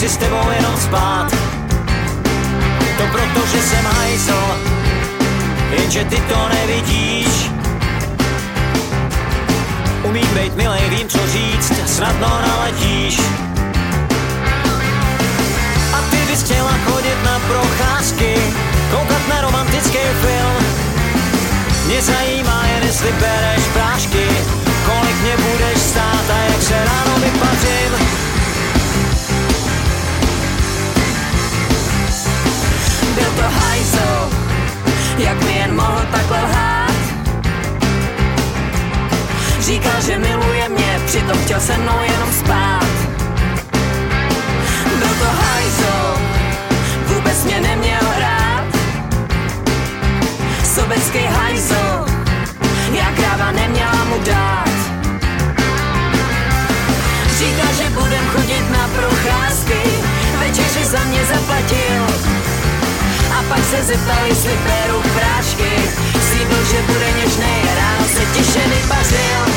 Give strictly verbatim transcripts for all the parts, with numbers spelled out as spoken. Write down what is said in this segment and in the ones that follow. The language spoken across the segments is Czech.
chci s tebou jenom spát. To proto, že jsem hajzl, jenže ty to nevidíš. Umím bejt milej, vím co říct, snadno naletíš. A ty bys chtěla chodit na procházky, koukat na romantický film. Mě zajímá jen jestli bereš prášky, kolik mě budeš stát a jak se ráno vypařím. Byl to hajzl, jak mi jen mohl takhle lhát. Říkal, že miluje mě, přitom chtěl se mnou jenom spát. Byl to hajzl, vůbec mě neměl rád. Sobecký hajzl, já kráva neměla mu dát. Říkal, že budem chodit na procházky, večeři za mě zaplatil. A pak se zeptal, jestli beru prášky. Slíbil, že bude něžnej, ráno se tiše vypařil.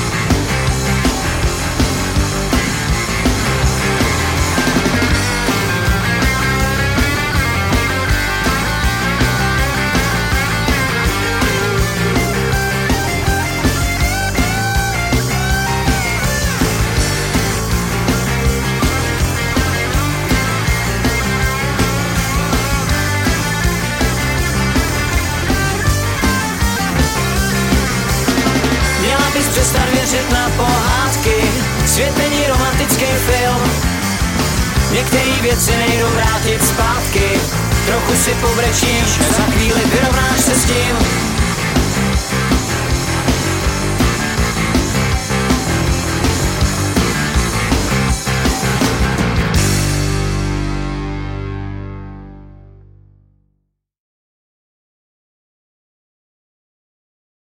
Přestat věřit na pohádky, svět není romantický film. Některé věci nejdou vrátit zpátky, trochu si pobrečíš, za chvíli